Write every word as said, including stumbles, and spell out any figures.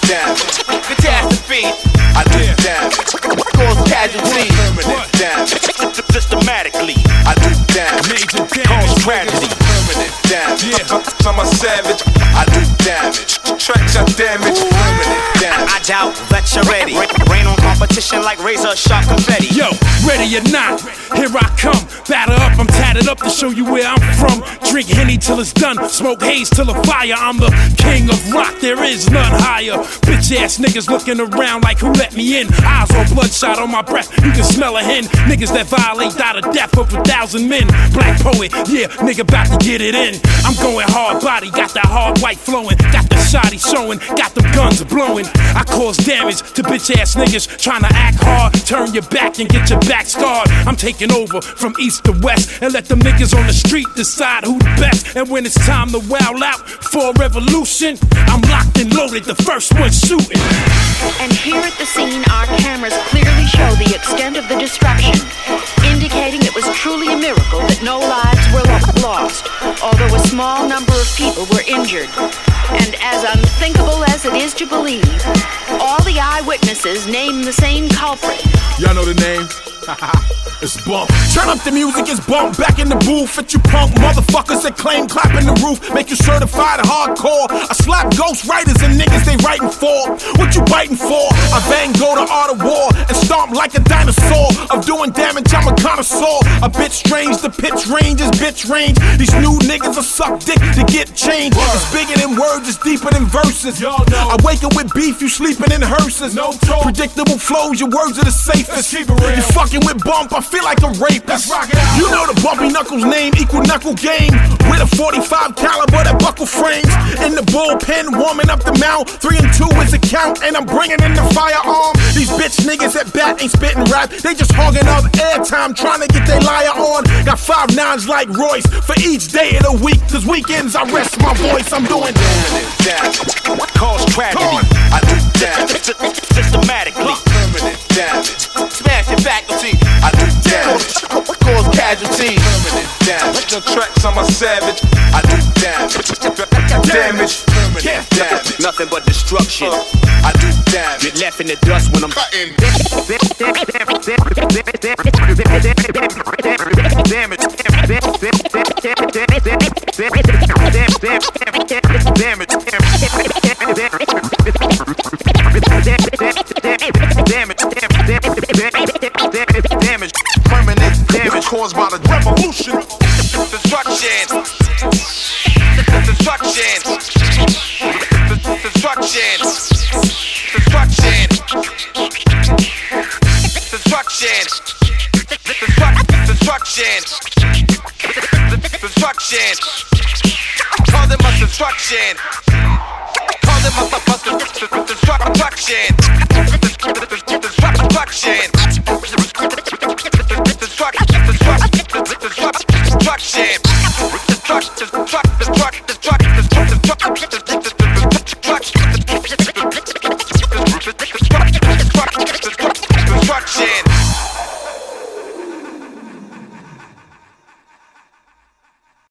damage. Catastrophe. I do damage. Cause casualties. Permanent damage. Systematically. I do damage. Cause tragedy. Permanent damage. Yeah, I'm a savage. I do damage. Tracks I damage. Permanent damage. I doubt that you're ready. Rain on competition like razor sharp confetti. Yo, ready or not, here I come. Batter up, I'm tatted up to show you where I'm from. Drink Henny till it's done, smoke haze till the fire. I'm the king of rock, there is none higher. Bitch ass niggas looking around like who let me in. Eyes all bloodshot on my breath, you can smell a hen. Niggas that violate die to death over a thousand men. Black poet, yeah, nigga about to get it in. I'm going hard body, got that hard white flowing. Got the shotty showing, got the guns blowing. I cause damage to bitch ass niggas trying to act hard. Turn your back and get your back scarred. I'm taking over from east to west and let them niggas on the street decide who the best. And when it's time to wow out for a revolution, I'm locked and loaded, the first one shooting. And here at the scene, our cameras clearly show the extent of the destruction, indicating it was truly a miracle that no lives were lo- lost, although a small number of people were injured. And as unthinkable as it is to believe, all the eyewitnesses name the same culprit. Y'all know the name? It's Bump. Turn up the music, it's Bump. Back in the booth at you punk motherfuckers that claim clapping the roof. Make you certified hardcore. I slap ghost writers and niggas they writing for. What you biting for? I bang go to art of war and stomp like a dinosaur. Of doing damage, I'm a connoisseur. A bit strange, the pitch range is bitch range. These new niggas will suck dick to get changed. It's bigger than words, it's deeper than verses. I wake up with beef, you sleeping in hearses. No predictable flows, your words are the safest. You fucking with Bump, I feel like a rapist. You know the bumpy knuckles name, equal knuckle game. With a forty-five caliber that buckle frames. In the bullpen, warming up the mount. Three and two is a count, and I'm bringing in the firearm. These bitch niggas at bat ain't spitting rap. They just hogging up airtime, trying to get their liar on. Got five nines like Royce for each day of the week. Cause weekends I rest my voice, I'm doing damage. Cause tragedy. I do damage. Systematically. Permanent damage. Smashing faculty. I do damage. Cause casualties. Permanent damage. The tracks I'm a savage. I do damage. Damage. Permanent damage. Nothing but destruction. I do damage. Get left in the dust when I'm cutting. Damage. Damage. Permanent damage caused by the revolution. Destruction. Destruction. Destruction. Destruction. Destruction. Destruction. Destruction. Call them a destruction. Call them a destruction. Destruction.